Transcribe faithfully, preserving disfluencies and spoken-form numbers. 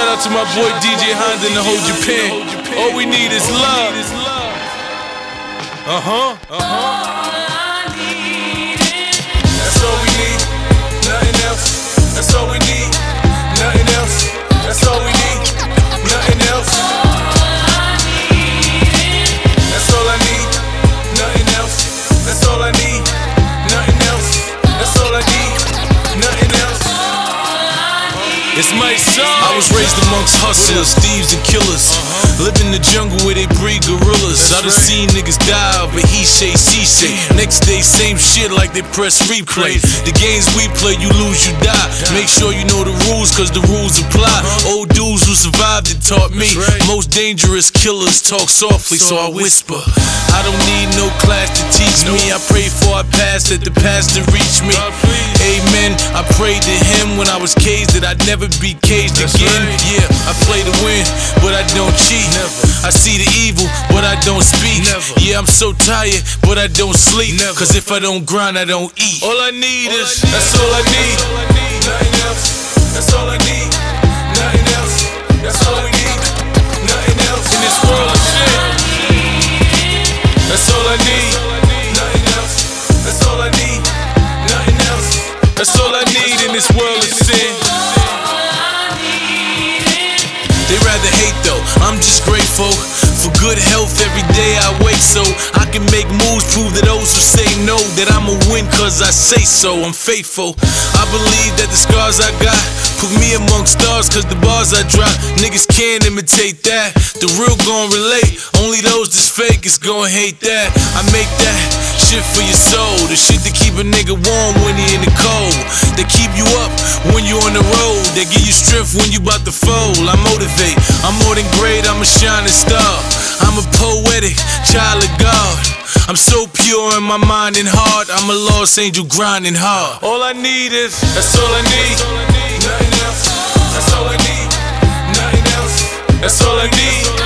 Shout out to my boy D J Honda and the whole Japan. All we need is love. Uh-huh, uh-huh. That's all we need, nothing else. That's all we need, nothing else. That's all we need, nothing else. That's all I need, nothing else. That's all I need, nothing else. That's all I need, nothing else. It's my song. I was raised amongst hustlers, thieves and killers. uh-huh. Live in the jungle where they breed gorillas. I done right. seen niggas die over he say, she say. Next day, same shit like they press replay. The games we play, you lose, you die. Make sure you know the rules, cause the rules apply. uh-huh. Old dudes who survived it taught me. Right. Most dangerous killers talk softly, so, so I whisper. I don't need no class to teach me. I pray for I pass that the pastor reach me. Amen. I prayed to him when I was caged that I'd never be caged That's again. Right. Yeah, I play to win, but I don't cheat. Never. I see the evil, but I don't speak. Never. Yeah, I'm so tired, but I don't sleep. Never. Cause if I don't grind, I don't eat. All I need all is, I need. That's all I need. Nothing else. That's all I need. Nothing else. That's all we need. Nothing else. In this world of shit. That's all I need. Nothing else. That's all I need. Nothing else. That's all I need in this world of sin. They rather hate though, I'm just grateful for good health every day I wake so I can make moves, prove to those who say no that I'ma win cause I say so, I'm faithful. I believe that the scars I got put me among stars cause the bars I drop, niggas can't imitate that. The real gon' relate, only those that's fake is gon' hate that. I make that shit for your soul, the shit that keep a nigga warm when he in the cold, that keep you up when you on the road, that give you strength when you bout to fold. I motivate, I'm more than great, I'm a shining star. I'm a poetic child of God. I'm so pure in my mind and heart. I'm a lost angel grinding hard. All I need is, that's all I need. Nothing else. That's all I need. Nothing else. That's all I need.